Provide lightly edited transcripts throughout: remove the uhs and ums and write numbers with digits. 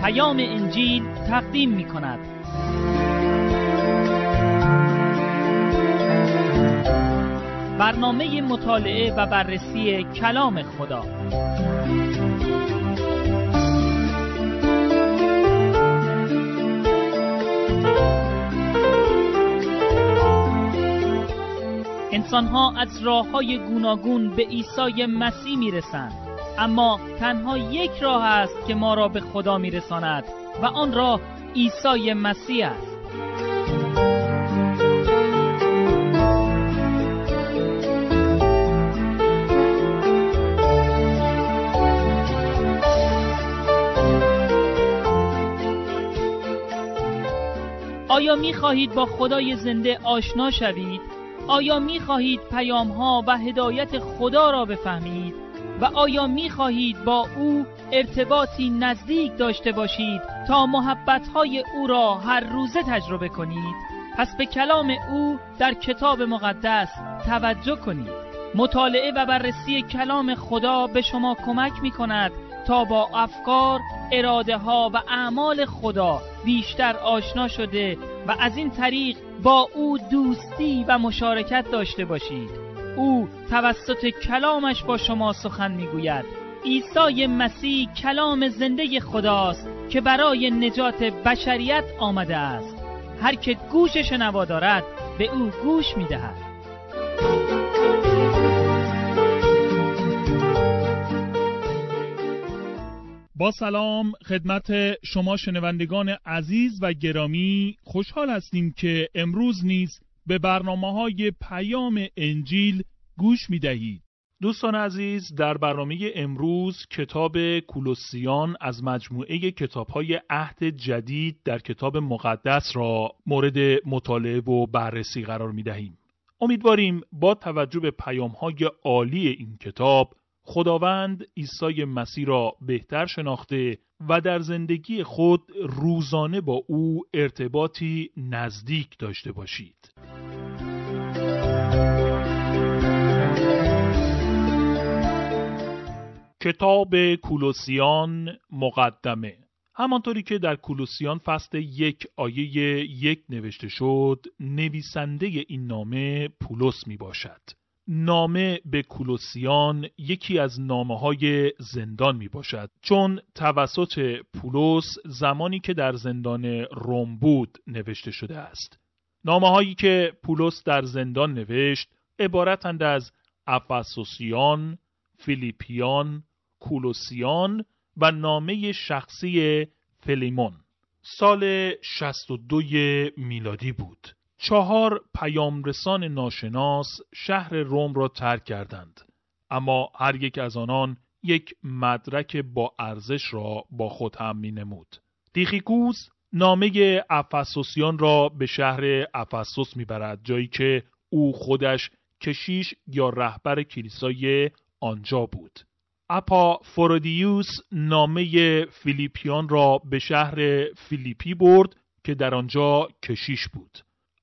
پیام انجیل تقدیم می کند. برنامه مطالعه و بررسی کلام خدا. انسان‌ها از راه‌های گوناگون به عیسی مسیح می‌رسند، اما تنها یک راه است که ما را به خدا می‌رساند و آن راه عیسی مسیح است. آیا می‌خواهید با خدای زنده آشنا شوید؟ آیا می‌خواهید پیام‌ها و هدایت خدا را بفهمید؟ و آیا می‌خواهید با او ارتباطی نزدیک داشته باشید تا محبت‌های او را هر روزه تجربه کنید؟ پس به کلام او در کتاب مقدس توجه کنید. مطالعه و بررسی کلام خدا به شما کمک می‌کند تا با افکار، اراده‌ها و اعمال خدا بیشتر آشنا شده و از این طریق با او دوستی و مشارکت داشته باشید. او توسط کلامش با شما سخن میگوید. عیسی مسیح کلام زنده خداست که برای نجات بشریت آمده است. هر که گوش شنوا دارد به او گوش میدهد. با سلام خدمت شما شنوندگان عزیز و گرامی، خوشحال هستیم که امروز نیز به برنامه‌های پیام انجیل گوش می‌دهید. دوستان عزیز، در برنامه امروز کتاب کولوسیان از مجموعه کتاب‌های عهد جدید در کتاب مقدس را مورد مطالعه و بررسی قرار می‌دهیم. امیدواریم با توجه به پیام‌های عالی این کتاب خداوند عیسی مسیح را بهتر شناخته و در زندگی خود روزانه با او ارتباطی نزدیک داشته باشید. کتاب کولوسیان مقدمه. همانطوری که در کولوسیان فصل 1 آیه 1 نوشته شد، نویسنده این نامه پولس می باشد. نامه به کولوسیان یکی از نامه‌های زندان می باشد، چون توسط پولس زمانی که در زندان روم بود نوشته شده است. نامه‌هایی که پولس در زندان نوشت عبارتند از افسوسیان، فیلیپیان، کولوسیان و نامه شخصی فیلیمون. سال 62 میلادی بود. 4 پیامرسان ناشناس شهر روم را ترک کردند، اما هر یک از آنان یک مدرک با ارزش را با خود هم می نمود. تیخیکوس نامه افسوسیان را به شهر افسوس می برد، جایی که او خودش کشیش یا رهبر کلیسای آنجا بود. اپافرودیوس نامه فیلیپیان را به شهر فیلیپی برد که در آنجا کشیش بود.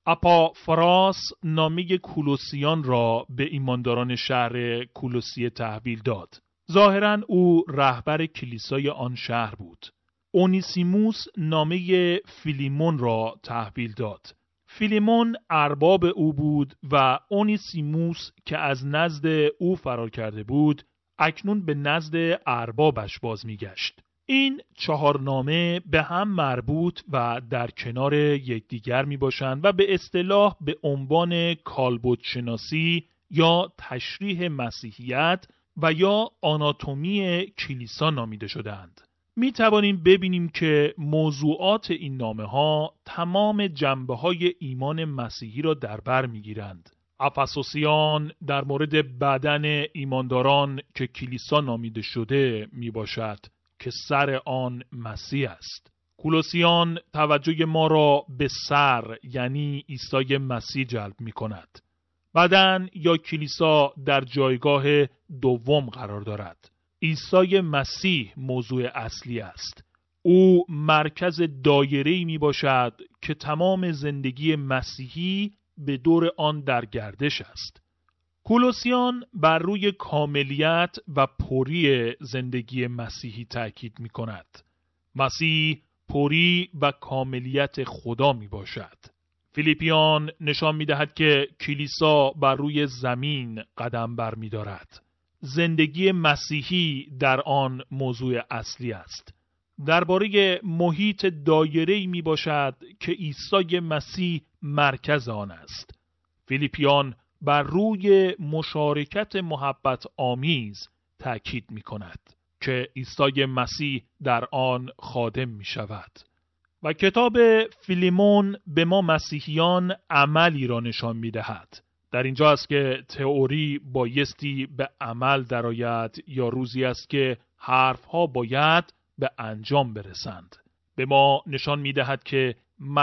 اپافراس نامه کولوسیان را به ایمانداران شهر کولوسیه تحویل داد. ظاهراً او رهبر کلیسای آن شهر بود. اونیسیموس نامه فیلیمون را تحویل داد. فیلیمون ارباب او بود و اونیسیموس که از نزد او فرار کرده بود اکنون به نزد اربابش باز میگشت. این 4 نامه به هم مربوط و در کنار یکدیگر می باشند و به اصطلاح به عنوان کالبدشناسی یا تشریح مسیحیت و یا آناتومی کلیسا نامیده شدند. می توانیم ببینیم که موضوعات این نامه ها تمام جنبه های ایمان مسیحی را در بر می گیرند. افسوسیان در مورد بدن ایمانداران که کلیسا نامیده شده می باشد که سر آن مسیح است. کولوسیان توجه ما را به سر یعنی عیسی مسیح جلب می کند. بدن یا کلیسا در جایگاه دوم قرار دارد. عیسی مسیح موضوع اصلی است. او مرکز دایره‌ای می باشد که تمام زندگی مسیحی به دور آن در گردش است. کولوسیان بر روی کاملیت و پری زندگی مسیحی تأکید می کند. مسیح پری و کاملیت خدا می باشد. فیلیپیان نشان می دهد که کلیسا بر روی زمین قدم بر می دارد. زندگی مسیحی در آن موضوع اصلی است. درباره محیط دایره‌ای می باشد که عیسی مسیح مرکز آن است. فیلیپیان بر روی مشارکت محبت آمیز تأکید می کند که عیسی مسیح در آن خادم می شود. و کتاب فیلیمون به ما مسیحیان عملی را نشان می دهد. در اینجا است که تئوری بایستی به عمل درآید یا روزی است که حرفها باید به انجام برسند. به ما نشان می دهد که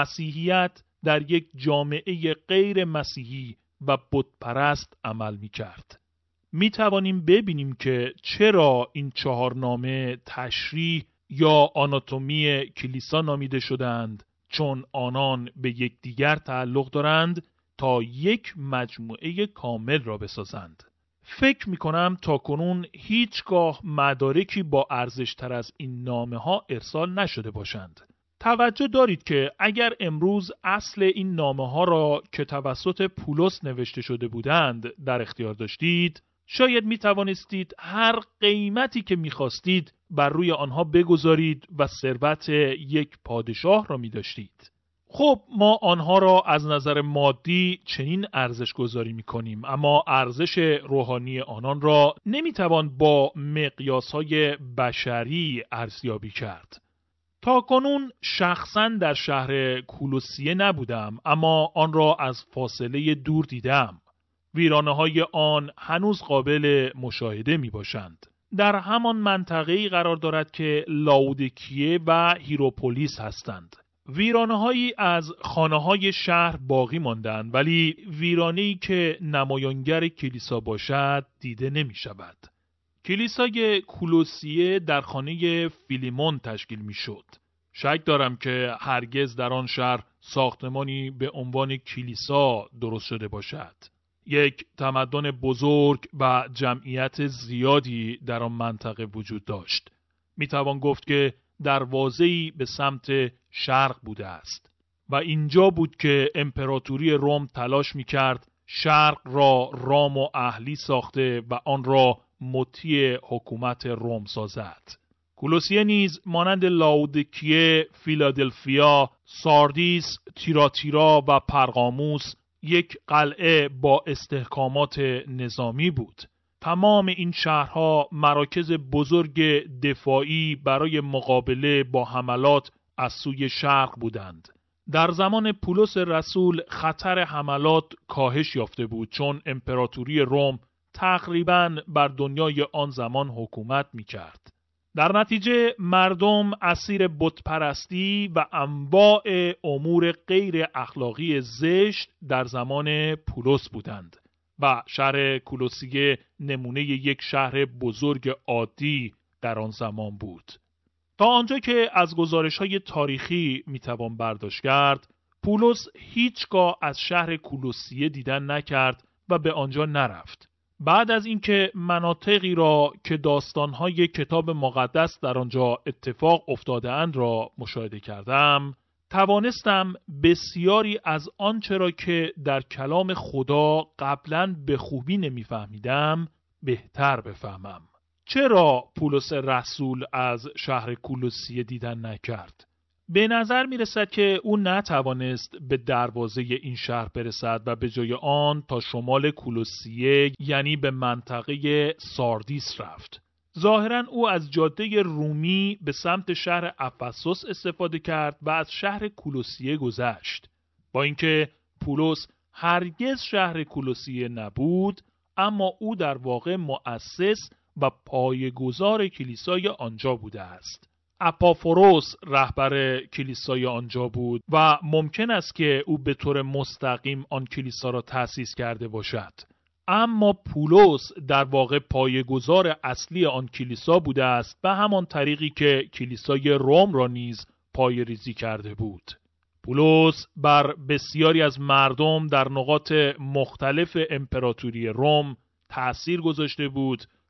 مسیحیت در یک جامعه غیر مسیحی و بتپرست عمل می کرد. می توانیم ببینیم که چرا این 4 نامه تشریح یا آناتومی کلیسا نامیده شدند، چون آنان به یکدیگر تعلق دارند تا یک مجموعه کامل را بسازند. فکر می کنم تا کنون هیچگاه مدارکی با ارزشتر از این نامه ها ارسال نشده باشند. توجه دارید که اگر امروز اصل این نامه ها را که توسط پولس نوشته شده بودند در اختیار داشتید، شاید می توانستید هر قیمتی که می خواستید بر روی آنها بگذارید و ثروت یک پادشاه را می داشتید. خب ما آنها را از نظر مادی چنین ارزش گذاری می کنیم، اما ارزش روحانی آنان را نمی توان با مقیاسهای بشری ارزیابی کرد. تا کنون شخصاً در شهر کولوسیه نبودم، اما آن را از فاصله دور دیدم. ویرانه‌های آن هنوز قابل مشاهده می باشند. در همان منطقه‌ای قرار دارد که لاودیکیه و هیروپولیس هستند. ویرانه‌هایی از خانه‌های شهر باقی ماندند، ولی ویرانه‌ای که نمایانگر کلیسا باشد دیده نمی شود. کلیسای کولوسیه در خانه فیلیمون تشکیل می شد. شک دارم که هرگز در آن شهر ساختمانی به عنوان کلیسا درست شده باشد. یک تمدن بزرگ و جمعیت زیادی در آن منطقه وجود داشت. می توان گفت که دروازه‌ای به سمت شرق بوده است و اینجا بود که امپراتوری روم تلاش می کرد شرق را رام و اهلی ساخته و آن را مطیع حکومت روم سازد. کولوسیه نیز مانند لاودیکیه، فیلادلفیا، ساردیس، تیراتیرا و پرگاموس یک قلعه با استحکامات نظامی بود. تمام این شهرها مراکز بزرگ دفاعی برای مقابله با حملات از سوی شرق بودند. در زمان پولس رسول خطر حملات کاهش یافته بود، چون امپراتوری روم تقریباً بر دنیای آن زمان حکومت می‌کرد. در نتیجه مردم اسیر بتپرستی و انواع امور غیر اخلاقی زشت در زمان پولس بودند و شهر کولوسیه نمونه یک شهر بزرگ عادی در آن زمان بود. تا آنجا که از گزارش‌های تاریخی میتوان برداشت کرد، پولس هیچگاه از شهر کولوسیه دیدن نکرد و به آنجا نرفت. بعد از اینکه مناطقی را که داستان‌های کتاب مقدس در آنجا اتفاق افتاده‌اند را مشاهده کردم، توانستم بسیاری از آنچه را که در کلام خدا قبلاً به خوبی نمی‌فهمیدم بهتر بفهمم. چرا پولس رسول از شهر کولوسیه دیدن نکرد؟ به نظر می رسد که او نتوانست به دروازه این شهر برسد و به جای آن تا شمال کولوسیه یعنی به منطقه ساردیس رفت. ظاهراً او از جاده رومی به سمت شهر افسوس استفاده کرد و از شهر کولوسیه گذشت. با اینکه پولس هرگز شهر کولوسیه نبود، اما او در واقع مؤسس و پایه‌گذار کلیسای آنجا بوده است. اپافوروس رهبر کلیسای آنجا بود و ممکن است که او به طور مستقیم آن کلیسا را تأسیس کرده باشد. اما پولس در واقع پایه‌گذار اصلی آن کلیسا بوده است به همان طریقی که کلیسای روم را نیز پایه‌ریزی کرده بود. پولس بر بسیاری از مردم در نقاط مختلف امپراتوری روم تأثیر گذاشته بود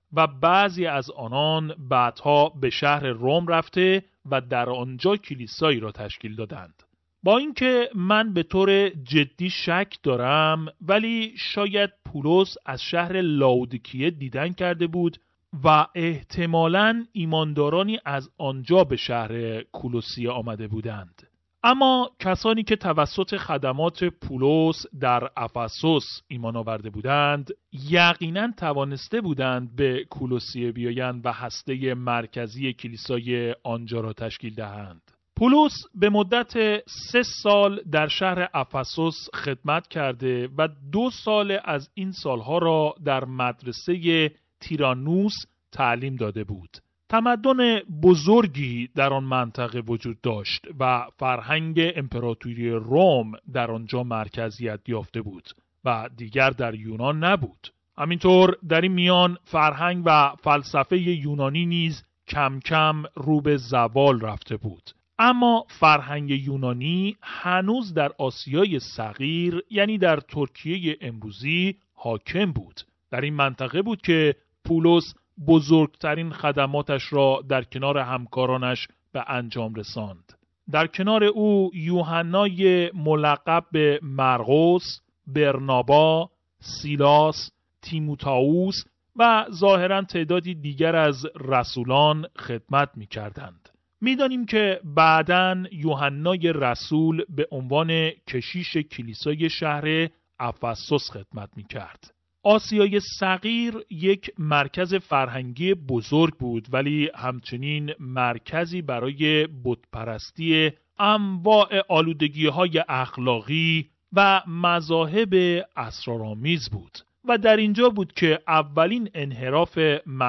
و بعضی از آنان بعدها به شهر روم رفته و در آنجا کلیسایی را تشکیل دادند. با اینکه من به طور جدی شک دارم، ولی شاید پولس از شهر لاودیکیه دیدن کرده بود و احتمالاً ایماندارانی از آنجا به شهر کولوسیه آمده بودند. اما کسانی که توسط خدمات پولس در افسوس ایمان آورده بودند، یقیناً توانسته بودند به کولوسیه بیایند و هسته مرکزی کلیسای آنجا را تشکیل دهند. پولس به مدت 3 سال در شهر افسوس خدمت کرده و 2 سال از این سالها را در مدرسه تیرانوس تعلیم داده بود. تمدن بزرگی در آن منطقه وجود داشت و فرهنگ امپراتوری روم در آنجا مرکزیت یافته بود و دیگر در یونان نبود. همینطور در این میان فرهنگ و فلسفه یونانی نیز کم کم رو به زوال رفته بود. اما فرهنگ یونانی هنوز در آسیای صغیر، یعنی در ترکیه امروزی، حاکم بود. در این منطقه بود که پولس بزرگترین خدماتش را در کنار همکارانش به انجام رساند. در کنار او یوحنای ملقب به مرقس، برنابا، سیلاس، تیموتائوس و ظاهراً تعدادی دیگر از رسولان خدمت می‌کردند. می‌دانیم که بعداً یوحنای رسول به عنوان کشیش کلیسای شهر افسوس خدمت می‌کرد. آسیای صغیر یک مرکز فرهنگی بزرگ بود، ولی همچنین مرکزی برای بتپرستی انواع آلودگی‌های اخلاقی و مذاهب اسرارآمیز بود و در اینجا بود که اولین انحراف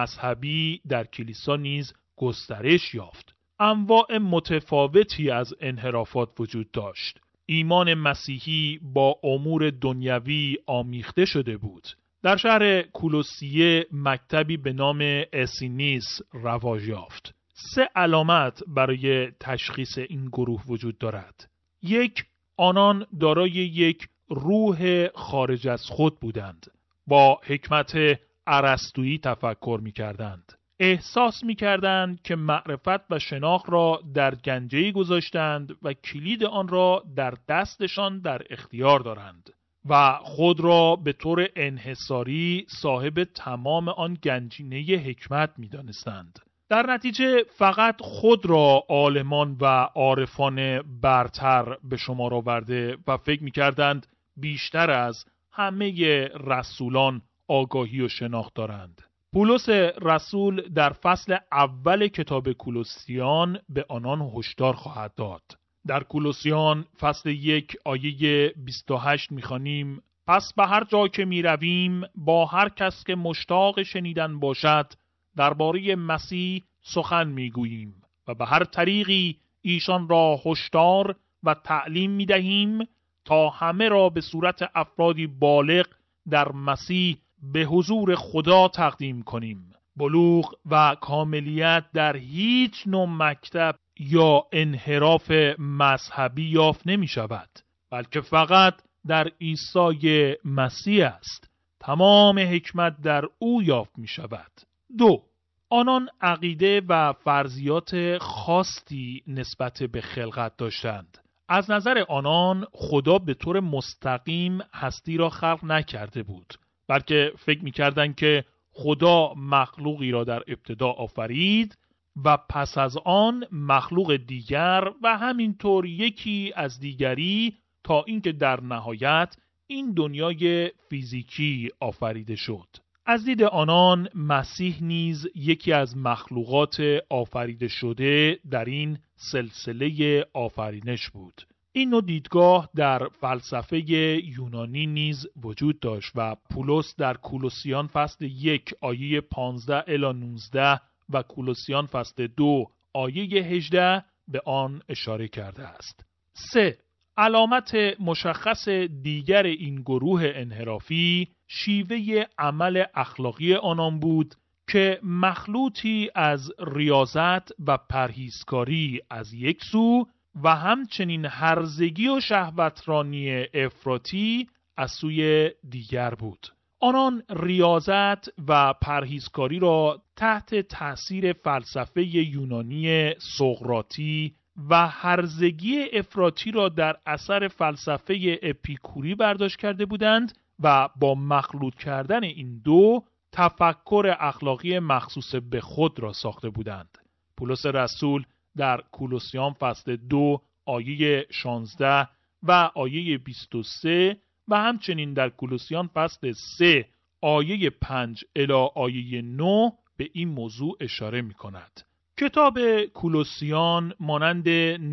مذهبی در کلیسا نیز گسترش یافت. انواع متفاوتی از انحرافات وجود داشت. ایمان مسیحی با امور دنیوی آمیخته شده بود. در شهر کولوسیه مکتبی به نام اسینیس رواج یافت. 3 علامت برای تشخیص این گروه وجود دارد. 1. آنان دارای یک روح خارج از خود بودند. با حکمت ارسطویی تفکر می‌کردند. احساس می‌کردند که معرفت و شناخت را در گنجه‌ای گذاشتند و کلید آن را در دستشان در اختیار دارند و خود را به طور انحصاری صاحب تمام آن گنجینه حکمت می‌دانستند. در نتیجه فقط خود را عالمان و عارفان برتر به شمار آورده و فکر می‌کردند بیشتر از همه رسولان آگاهی و شناخت دارند. پولس رسول در فصل اول کتاب کولوسیان به آنان هشدار خواهد داد. در کولوسیان فصل 1 آیه 28 می‌خوانیم: پس به هر جا که می‌رویم با هر کس که مشتاق شنیدن باشد درباره مسیح سخن می‌گوییم و به هر طریقی ایشان را هشدار و تعلیم می‌دهیم تا همه را به صورت افرادی بالغ در مسیح به حضور خدا تقدیم کنیم. بلوغ و کاملیت در هیچ نوع مکتب یا انحراف مذهبی یافت نمی شود، بلکه فقط در عیسی مسیح است. تمام حکمت در او یافت می شود. 2. آنان عقیده و فرضیات خاصی نسبت به خلقت داشتند. از نظر آنان خدا به طور مستقیم هستی را خلق نکرده بود، بلکه فکر می‌کردند که خدا مخلوقی را در ابتدا آفرید و پس از آن مخلوق دیگر و همینطور یکی از دیگری تا اینکه در نهایت این دنیای فیزیکی آفریده شد. از دید آنان مسیح نیز یکی از مخلوقات آفریده شده در این سلسله آفرینش بود. این نوع دیدگاه در فلسفه یونانی نیز وجود داشت و پولس در کولوسیان فصل 1 آیه 15 الی 19 و کولوسیان فصل 2 آیه 18 به آن اشاره کرده است. 3. علامت مشخص دیگر این گروه انحرافی شیوه عمل اخلاقی آنان بود که مخلوطی از ریاضت و پرهیزکاری از یک سو و همچنین هرزگی و شهوترانی افراطی از سوی دیگر بود. آنان ریاضت و پرهیزکاری را تحت تأثیر فلسفه یونانی سقراطی و هرزگی افراطی را در اثر فلسفه اپیکوری برداشت کرده بودند و با مخلوط کردن این دو تفکر اخلاقی مخصوص به خود را ساخته بودند. پولس رسول در کولوسیان فصل 2 آیه 16 و آیه 23 و همچنین در کولوسیان فصل 3 آیه 5 الی آیه 9 به این موضوع اشاره می کند. کتاب کولوسیان مانند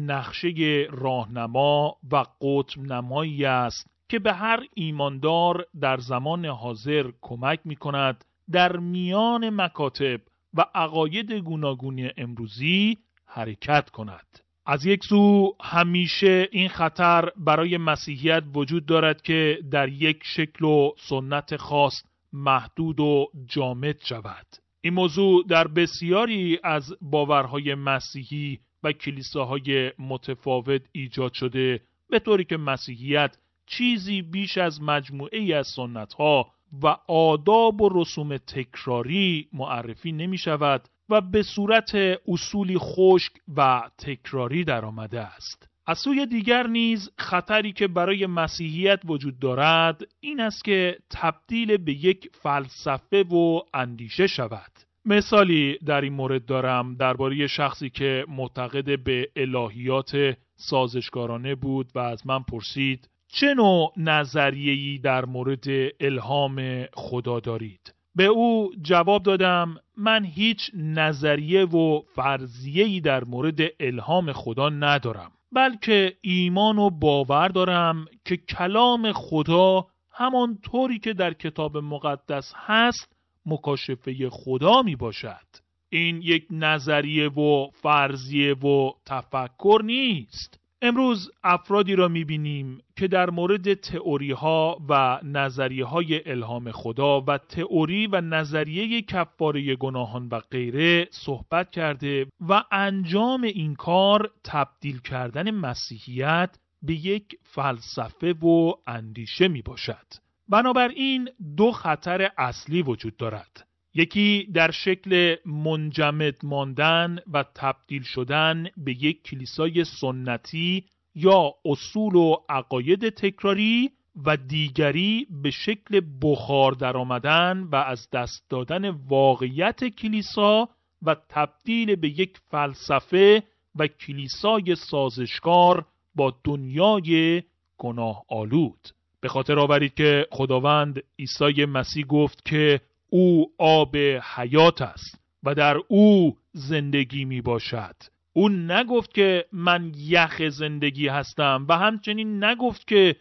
نقشه راهنما و قطب نمایی است که به هر ایماندار در زمان حاضر کمک می کند در میان مکاتب و عقاید گوناگون امروزی حرکت کند. از یک سو همیشه این خطر برای مسیحیت وجود دارد که در یک شکل و سنت خاص محدود و جامد شود. این موضوع در بسیاری از باورهای مسیحی و کلیساهای متفاوت ایجاد شده، به طوری که مسیحیت چیزی بیش از مجموعه‌ای از سنت‌ها و آداب و رسوم تکراری معرفی نمی شود و به صورت اصولی خشک و تکراری در آمده است. از سوی دیگر نیز خطری که برای مسیحیت وجود دارد این است که تبدیل به یک فلسفه و اندیشه شود. مثالی در این مورد دارم درباره شخصی که معتقد به الهیات سازشکارانه بود و از من پرسید چه نوع نظریه‌ای در مورد الهام خدا دارید؟ به او جواب دادم من هیچ نظریه و فرضیه‌ای در مورد الهام خدا ندارم، بلکه ایمان و باور دارم که کلام خدا همان طوری که در کتاب مقدس هست مکاشفه خدا می باشد. این یک نظریه و فرضیه و تفکر نیست. امروز افرادی را می‌بینیم که در مورد تئوری‌ها و نظریه‌های الهام خدا و تئوری و نظریه کفاره گناهان و غیره صحبت کرده و انجام این کار تبدیل کردن مسیحیت به یک فلسفه و اندیشه میباشد. بنابراین دو خطر اصلی وجود دارد. یکی در شکل منجمد ماندن و تبدیل شدن به یک کلیسای سنتی یا اصول و عقاید تکراری و دیگری به شکل بخار در آمدن و از دست دادن واقعیت کلیسا و تبدیل به یک فلسفه و کلیسای سازشکار با دنیای گناه آلود. به خاطر آورید که خداوند عیسی مسیح گفت که او آب حیات است و در او زندگی می باشد. او نگفت که من یخ زندگی هستم و همچنین نگفت که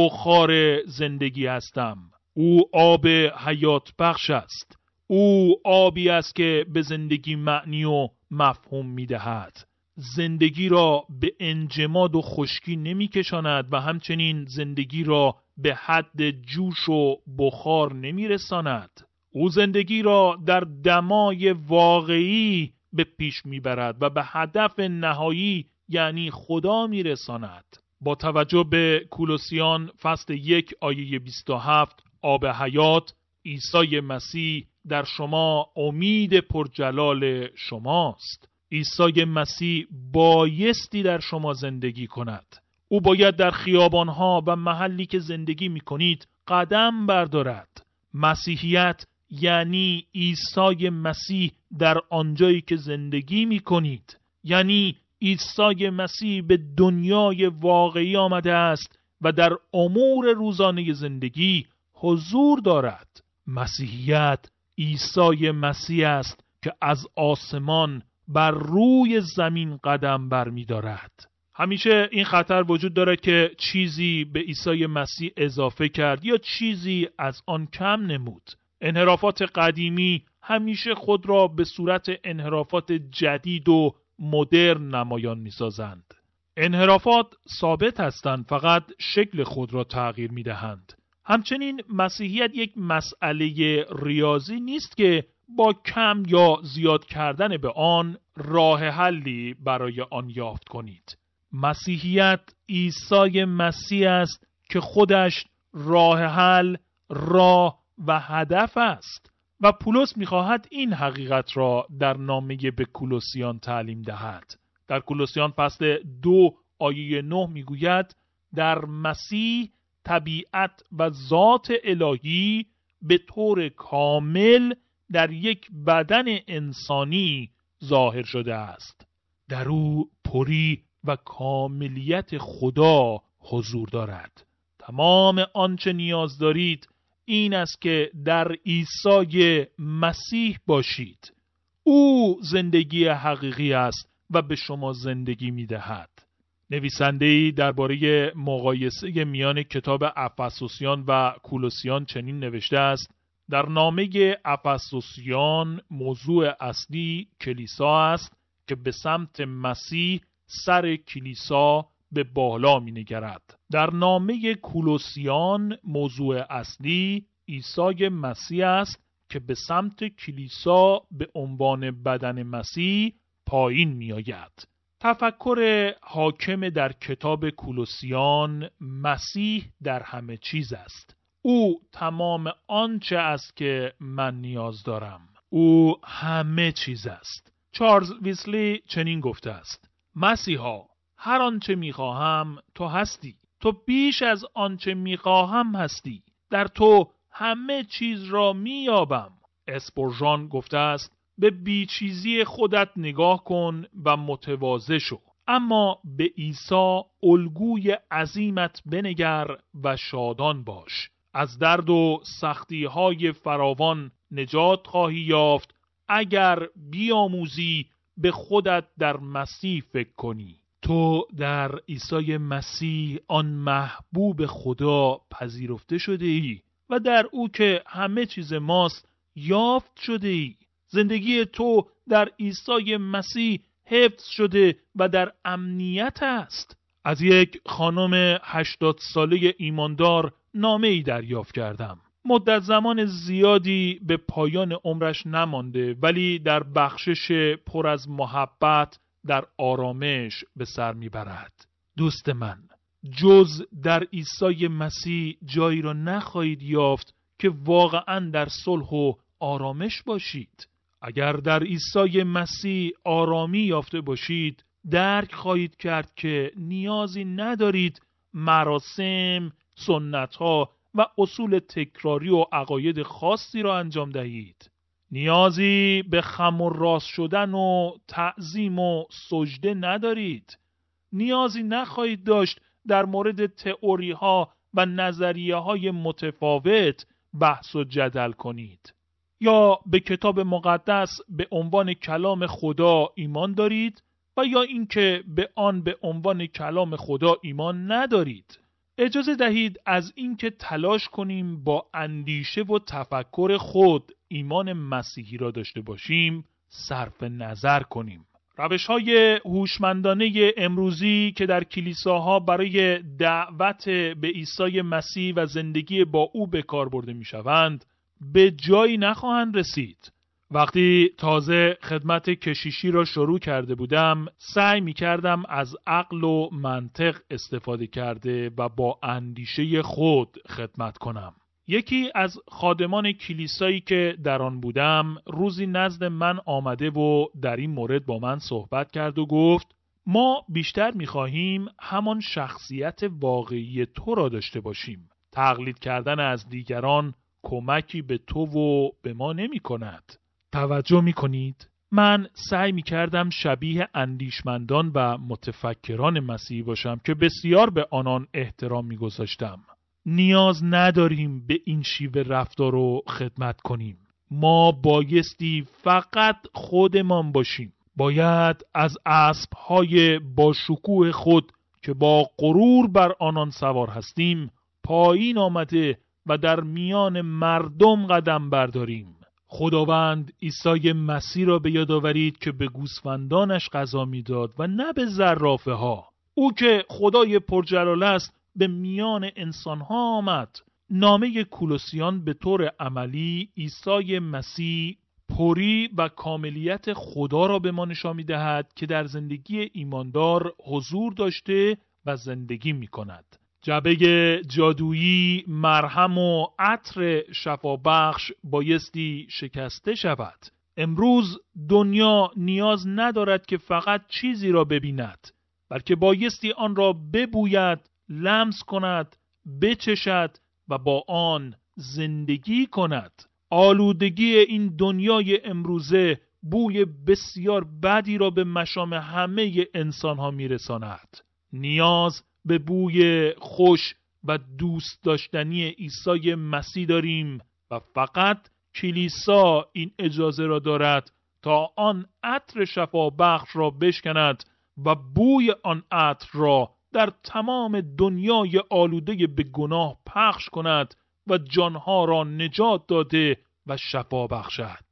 بخار زندگی هستم. او آب حیات بخش است. او آبی است که به زندگی معنی و مفهوم می دهد. زندگی را به انجماد و خشکی نمی کشاند و همچنین زندگی را به حد جوش و بخار نمی رساند. او زندگی را در دمای واقعی به پیش میبرد و به هدف نهایی یعنی خدا میرساند. با توجه به کولوسیان فصل 1 آیه 27 آب حیات، عیسی مسیح در شما امید پرجلال شماست. عیسی مسیح بایستی در شما زندگی کند. او باید در خیابانها و محلی که زندگی میکنید قدم بردارد. مسیحیت یعنی عیسی مسیح در آنجایی که زندگی می کنید. یعنی عیسی مسیح به دنیای واقعی آمده است و در امور روزانه زندگی حضور دارد. مسیحیت عیسی مسیح است که از آسمان بر روی زمین قدم برمی دارد. همیشه این خطر وجود دارد که چیزی به عیسی مسیح اضافه کرد یا چیزی از آن کم نمود. انحرافات قدیمی همیشه خود را به صورت انحرافات جدید و مدرن نمایان می‌سازند. انحرافات ثابت هستند، فقط شکل خود را تغییر می‌دهند. همچنین مسیحیت یک مسئله ریاضی نیست که با کم یا زیاد کردن به آن راه حلی برای آن یافت کنید. مسیحیت عیسی مسیح است که خودش راه حل، راه و هدف است و پولس می‌خواهد این حقیقت را در نامه به کولوسیان تعلیم دهد. در کولوسیان فصل 2 آیه 9 میگوید در مسیح طبیعت و ذات الهی به طور کامل در یک بدن انسانی ظاهر شده است. در او پری و کاملیت خدا حضور دارد. تمام آنچه نیاز دارید این است که در عیسی مسیح باشید. او زندگی حقیقی است و به شما زندگی می‌دهد. نویسنده‌ای درباره مقایسه میان کتاب افسوسیان و کولوسیان چنین نوشته است: در نامه افسوسیان موضوع اصلی کلیسا است که به سمت مسیح سر کلیسا به بالا می‌نگرد. در نامه کولوسیان موضوع اصلی عیسی مسیح است که به سمت کلیسا به عنوان بدن مسیح پایین می‌آید. تفکر حاکم در کتاب کولوسیان مسیح در همه چیز است. او تمام آنچه است که من نیاز دارم. او همه چیز است. چارلز ویسلی چنین گفته است: مسیحا، هر آنچه میخواهم تو هستی. تو بیش از آنچه میخواهم هستی. در تو همه چیز را مییابم. اسپورژان گفته است: به بیچیزی خودت نگاه کن و متواضع شو، اما به عیسی الگوی عظیمت بنگر و شادان باش. از درد و سختی‌های فراوان نجات خواهی یافت اگر بیاموزی به خودت در مسیح فکر کنی. تو در عیسی مسیح آن محبوب خدا پذیرفته شده ای و در او که همه چیز ماست یافت شده ای. زندگی تو در عیسی مسیح حفظ شده و در امنیت است. از یک خانم 80 ساله ایماندار نامه‌ای دریافت کردم. مدت زمان زیادی به پایان عمرش نمانده ولی در بخشش پر از محبت در آرامش به سر میبرد. دوست من، جز در عیسی مسیح جایی را نخواهید یافت که واقعاً در صلح و آرامش باشید. اگر در عیسی مسیح آرامی یافته باشید، درک خواهید کرد که نیازی ندارید مراسم، سنت‌ها و اصول تکراری و عقاید خاصی را انجام دهید. نیازی به خم و راست شدن و تعظیم و سجده ندارید. نیازی نخواهید داشت در مورد تئوری‌ها و نظریه‌های متفاوت بحث و جدل کنید. یا به کتاب مقدس به عنوان کلام خدا ایمان دارید و یا اینکه به آن به عنوان کلام خدا ایمان ندارید. اجازه دهید از اینکه تلاش کنیم با اندیشه و تفکر خود ایمان مسیحی را داشته باشیم صرف نظر کنیم. روش‌های هوشمندانه امروزی که در کلیساها برای دعوت به عیسی مسیح و زندگی با او به کار برده می‌شوند به جایی نخواهند رسید. وقتی تازه خدمت کشیشی را شروع کرده بودم، سعی می کردم از عقل و منطق استفاده کرده و با اندیشه خود خدمت کنم. یکی از خادمان کلیسایی که در آن بودم روزی نزد من آمده و در این مورد با من صحبت کرد و گفت: ما بیشتر می خواهیم همان شخصیت واقعی تو را داشته باشیم. تقلید کردن از دیگران کمکی به تو و به ما نمی کند. توجه می کنید؟ من سعی می کردم شبیه اندیشمندان و متفکران مسیحی باشم که بسیار به آنان احترام می گذاشتم. نیاز نداریم به این شیوه رفتار و خدمت کنیم. ما بایستی فقط خودمان باشیم. باید از اسب‌های با شکوه خود که با غرور بر آنان سوار هستیم پایین آمده و در میان مردم قدم برداریم. خداوند عیسی مسیح را به یاد آورید که به گوسفندانش غذا میداد و نه به زرافه ها. او که خدای پرجلال است به میان انسان ها آمد. نامه کولوسیان به طور عملی عیسی مسیح پری و کاملیت خدا را به ما نشان می‌دهد که در زندگی ایماندار حضور داشته و زندگی می‌کند. جعبه جادویی مرهم و عطر شفابخش بایستی شکسته شود. امروز دنیا نیاز ندارد که فقط چیزی را ببیند، بلکه بایستی آن را ببوید، لمس کند، بچشد و با آن زندگی کند. آلودگی این دنیای امروزه بوی بسیار بدی را به مشام همه انسان ها میرساند. نیاز به بوی خوش و دوست داشتنی عیسی مسیح داریم و فقط کلیسا این اجازه را دارد تا آن عطر شفابخش را بشکند و بوی آن عطر را در تمام دنیای آلوده به گناه پخش کند و جانها را نجات داده و شفا بخشد.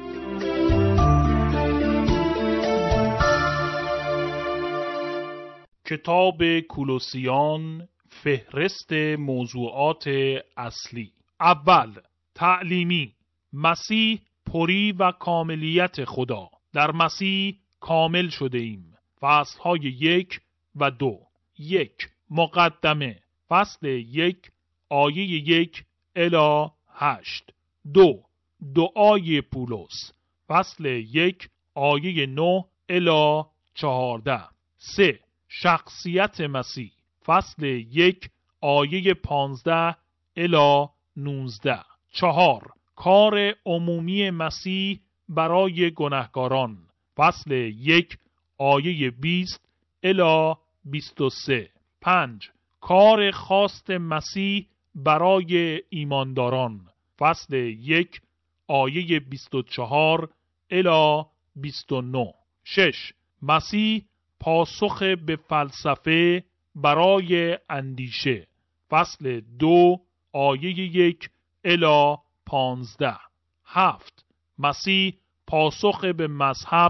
کتاب کولوسیان، فهرست موضوعات اصلی. اول، تعلیمی. مسیح پری و کاملیت خدا. در مسیح کامل شده ایم. فصلهای 1 و 2. 1. مقدمه. فصل 1 آیه 1 الی 8. 2. دعای پولس. فصل 1 آیه 9 الی 14. 3. شخصیت مسیح. فصل 1 آیه 15 الی 19. 4. کار عمومی مسیح برای گناهکاران. فصل 1 آیه 20 الی 23. 5. کار خاص مسیح برای ایمانداران. فصل 1 آیه 24 الی 29. 6. مسیح پاسخ به فلسفه برای اندیشه. فصل 2 آیه 1 الی 15. 7. مسیح پاسخ به مذهب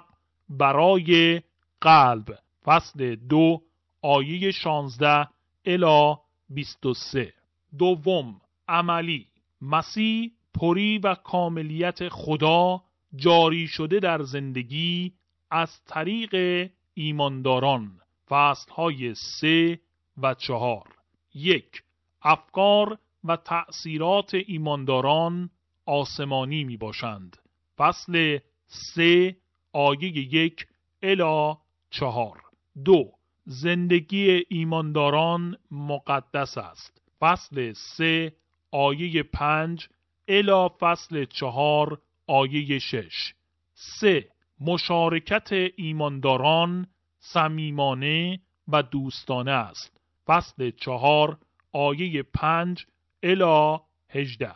برای قلب. فصل 2 آیه 16 الی 23. دوم، عملی. مسیح پری و کاملیت خدا جاری شده در زندگی از طریق ایمانداران. فصلهای 3 و 4. 1. افکار و تأثیرات ایمانداران آسمانی می باشند. فصل 3 آیه 1 الی 4. 2. زندگی ایمانداران مقدس است. فصل 3 آیه 5 الی فصل 4 آیه 6. 3. مشارکت ایمانداران صمیمانه و دوستانه است. فصل 4 آیه 5 الی 18.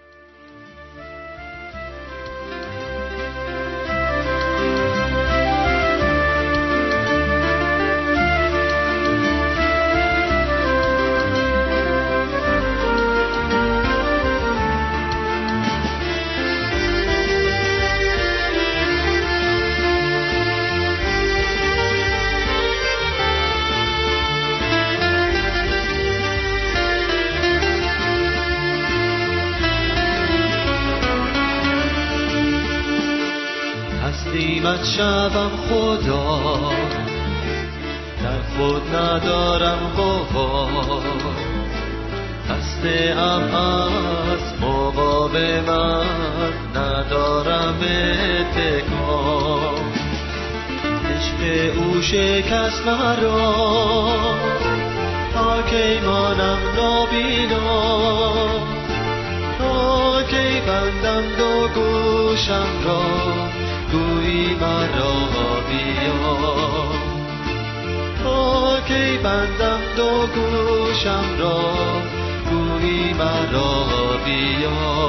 من شبم خدا، در خود ندارم قوا، خسته ام از مقاومت، ندارم اتکا. عشق او شکست مرا، تا کی مانم نابینا، تا کی بندم دو گوشم را، گویی مرا بیا. تا کی بندم دو گوشم را، گویی مرا بیا.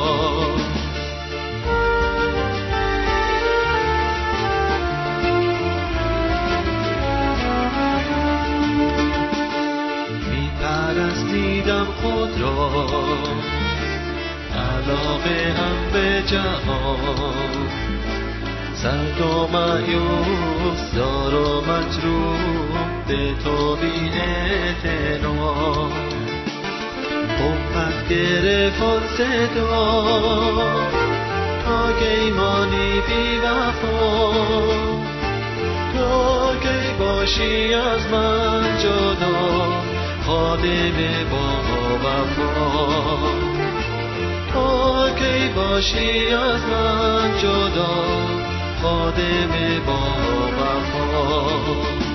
می پرستیدم خود را، علاقه هم به جهان، سرد و مایوس، زار و مجروح، به تو بی اعتنا. حبت گرفت آن صدا، تا کی مانی بی وفا، تا کی باشی از من جدا، خادم با وفا. کی باشی از من جدا، خادم با وفا.